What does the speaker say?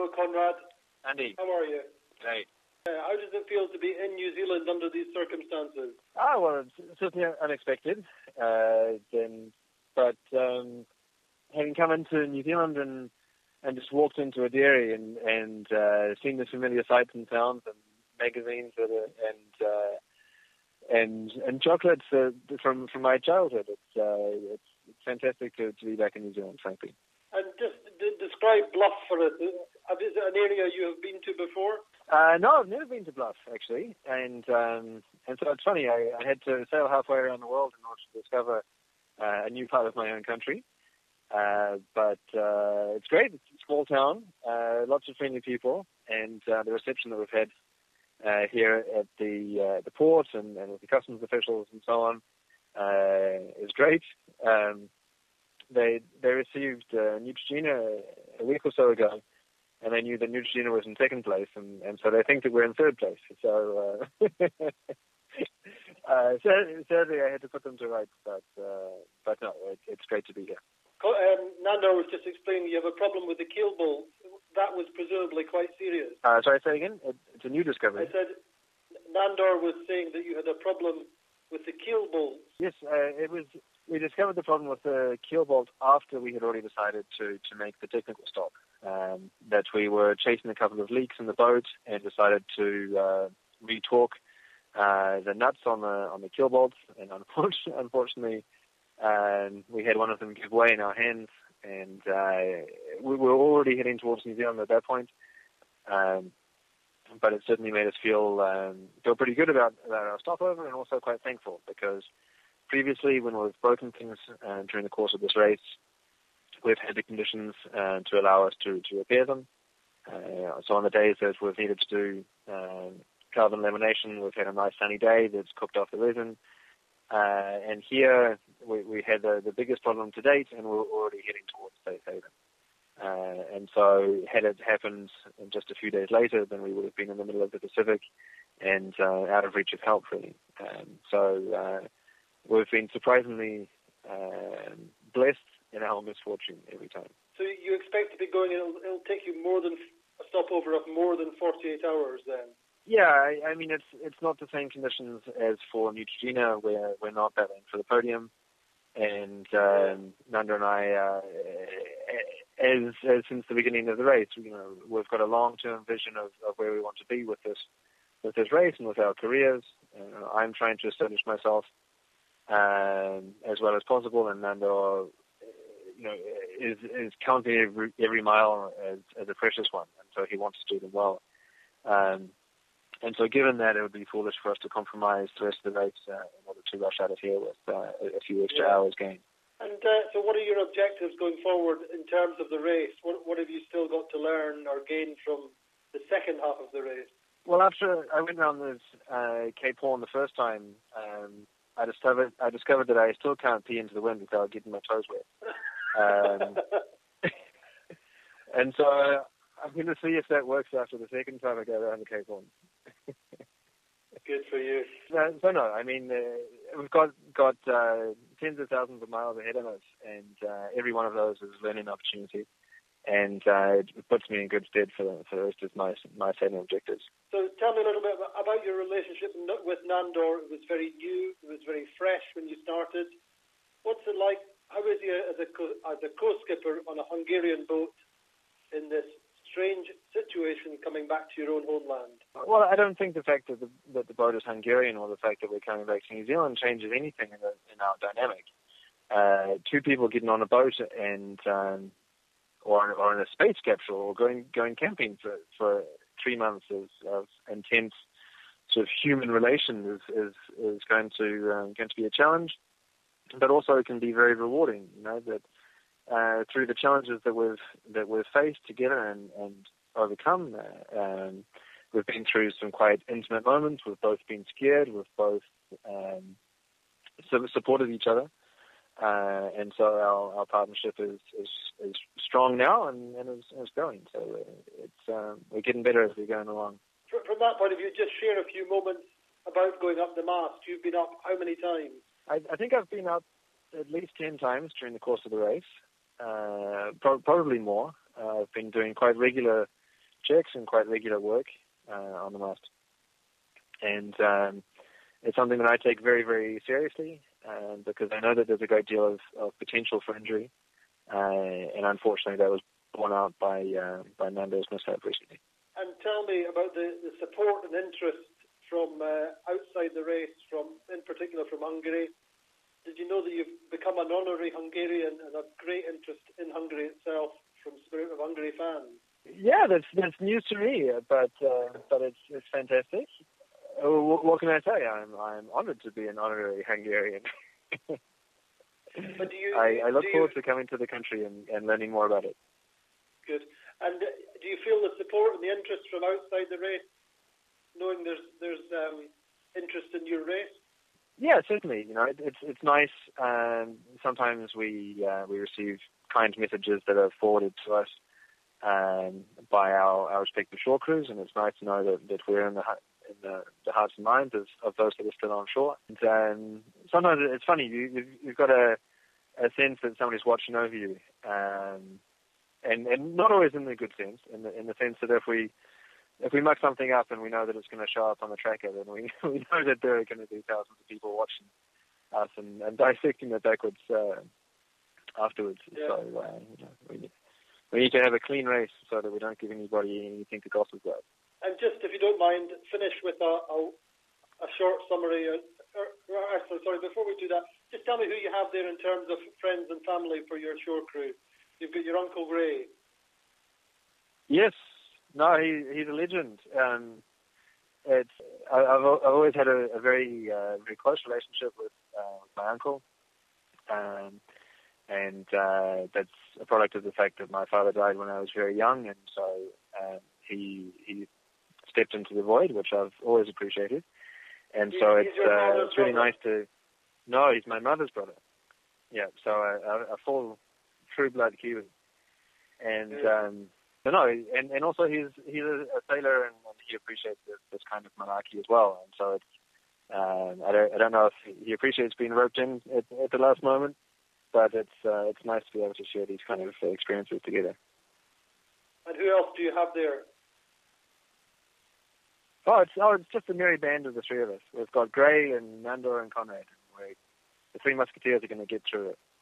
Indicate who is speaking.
Speaker 1: Hello, Conrad.
Speaker 2: Andy.
Speaker 1: How are you?
Speaker 2: Hey.
Speaker 1: How does it feel to be in New Zealand under these circumstances?
Speaker 2: Well, it's certainly unexpected. But having come into New Zealand and just walked into a dairy and seen the familiar sights and sounds and magazines and chocolates from my childhood, it's fantastic to be back in New Zealand, frankly.
Speaker 1: And just describe Bluff for us. Is it an area you have been to before?
Speaker 2: No, I've never been to Bluff, actually. And so it's funny, I had to sail halfway around the world in order to discover a new part of my own country. But it's great. It's a small town, lots of friendly people, and the reception that we've had here at the port and with the customs officials and so on is great. They received Neutrogena a week or so ago, and they knew that Neutrogena was in second place, and so they think that we're in third place. So sadly, I had to put them to rights, but no, it's great to be here.
Speaker 1: Nando was just explaining you have a problem with the keel bolt. That was presumably quite serious.
Speaker 2: Sorry, say again? It's a new discovery.
Speaker 1: I said Nandor was saying that you had a problem with the keel bolt.
Speaker 2: Yes, we discovered the problem with the keel bolt after we had already decided to make the technical stop. That we were chasing a couple of leaks in the boat and decided to re-torque the nuts on the keel bolts, and unfortunately we had one of them give way in our hands, and we were already heading towards New Zealand at that point. But it certainly made us feel pretty good about our stopover, and also quite thankful, because previously when we've broken things during the course of this race, we've had the conditions to allow us to repair them. So on the days that we've needed to do carbon lamination, we've had a nice sunny day that's cooked off the resin. And here we had the biggest problem to date, and we're already heading towards safe haven. And so had it happened just a few days later, then we would have been in the middle of the Pacific and out of reach of help, really. So we've been surprisingly blessed in our misfortune every time.
Speaker 1: So you expect to be going, it'll take you a stopover of more than 48 hours then?
Speaker 2: Yeah, I mean, it's not the same conditions as for Neutrogena, where we're not battling for the podium. And Nanda and I, as since the beginning of the race, we've got a long-term vision of where we want to be with this race and with our careers. I'm trying to establish myself as well as possible, and Nando, is counting every mile as a precious one, and so he wants to do them well. And so given that, it would be foolish for us to compromise the rest of the race in order to rush out of here with a few extra hours gained.
Speaker 1: And so what are your objectives going forward in terms of the race? What have you still got to learn or gain from the second half of the race? Well,
Speaker 2: after I went around this Cape Horn the first time, I discovered that I still can't pee into the wind without getting my toes wet. And so I'm going to see if that works after the second time I go around the Cape Horn.
Speaker 1: Good for you.
Speaker 2: So no, I mean, we've got tens of thousands of miles ahead of us, and every one of those is a learning opportunity, and it puts me in good stead for the rest of my sailing objectives. So
Speaker 1: tell me a little bit about your relationship with Nandor. It was very new, it was very fresh when you started. What's it like? How is he as a co-skipper on a Hungarian boat in this strange situation coming back to your own homeland?
Speaker 2: Well, I don't think the fact that the boat is Hungarian or the fact that we're coming back to New Zealand changes anything in our dynamic. Two people getting on a boat and or in a space capsule or going camping for 3 months of intense sort of human relations is going to be a challenge, but also it can be very rewarding. That through the challenges that we've faced together and overcome, we've been through some quite intimate moments. We've both been scared. We've both supported each other, and so our partnership is strong now and is growing. So we're getting better as we're going along.
Speaker 1: From that point of view, just share a few moments about going up the mast. You've been up how many times?
Speaker 2: I think I've been up at least 10 times during the course of the race. Probably more. I've been doing quite regular checks and quite regular work on the mast. And it's something that I take very, very seriously because I know that there's a great deal of potential for injury. And unfortunately, that was borne out by Nando's mishap recently.
Speaker 1: And tell me about the support and interest from outside the race, in particular from Hungary. Did you know that you've become an honorary Hungarian and have great interest in Hungary itself from Spirit of Hungary fans?
Speaker 2: Yeah, that's news to me, but it's fantastic. What can I say? I'm honoured to be an honorary Hungarian.
Speaker 1: But
Speaker 2: I look forward to coming to the country and learning more about it.
Speaker 1: Good. And do you feel the support and the interest from outside the race, knowing there's interest in your race?
Speaker 2: Yeah, certainly. You know, it's nice. Sometimes we receive kind messages that are forwarded to us by our respective shore crews, and it's nice to know that we're in the hearts and minds of those that are still on shore. And sometimes it's funny. You've got a sense that somebody's watching over you, and not always in the good sense. In the sense that if we muck something up and we know that it's going to show up on the tracker, then we know that there are going to be thousands of people watching us and dissecting it backwards afterwards.
Speaker 1: Yeah.
Speaker 2: So we need to have a clean race so that we don't give anybody anything to gossip about.
Speaker 1: And just, if you don't mind, finish with a short summary. Sorry, before we do that, just tell me who you have there in terms of friends and family for your shore crew. You've got your Uncle Ray.
Speaker 2: Yes. No, he's a legend. I've always had a very very close relationship with my uncle, and that's a product of the fact that my father died when I was very young, and so he stepped into the void, which I've always appreciated. And so it's really nice to. No, he's my mother's brother. Yeah, so a full true blood Kiwi, and. And also he's a sailor and he appreciates this kind of malarkey as well. And so it's I don't know if he appreciates being roped in at the last moment, but it's nice to be able to share these kind of experiences together.
Speaker 1: And who else do you have there?
Speaker 2: It's just a merry band of the three of us. We've got Gray and Nandor and Conrad. The three musketeers are going to get through it.